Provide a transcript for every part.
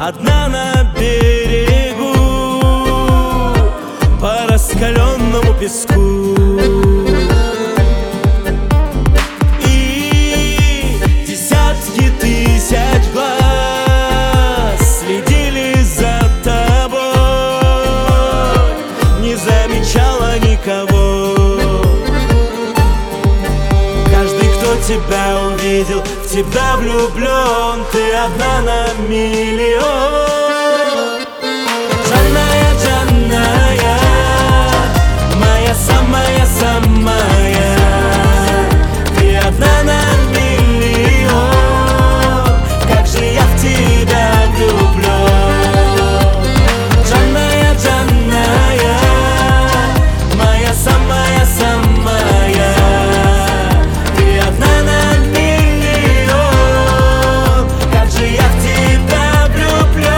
одна на берегу, по раскаленному песку. И десятки тысяч глаз следили за тобой, не замечала никого. Каждый, кто тебя увидел, в тебя влюблен. Ты одна на миллион. Джанная, Джанная, моя самая-самая, ты одна на миллион. Как же я в тебя влюблен. Джанная, Джанная, моя самая-самая, ты одна на миллион. Как же я в тебя влюблен.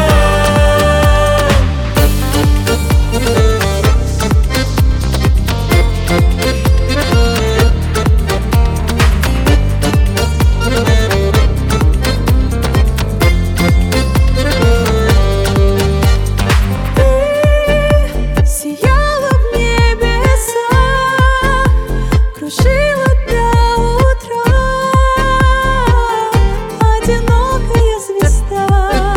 Сияла в небеса, кружила до утра, одинокая звезда.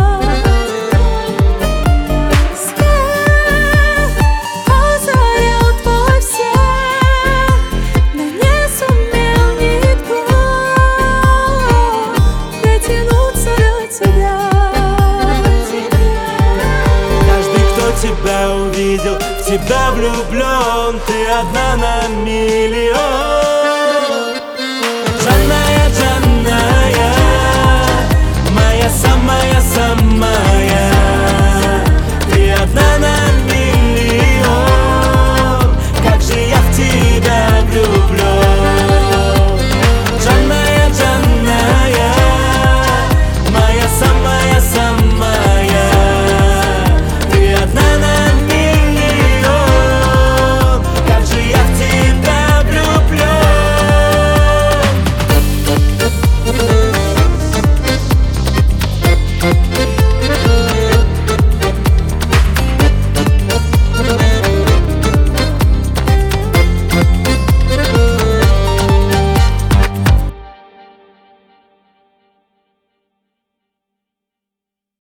Свет озарял твой всех, но не сумел никто дотянуться до тебя. Каждый, кто тебя увидел, в тебя влюблен. Ты одна на миллион.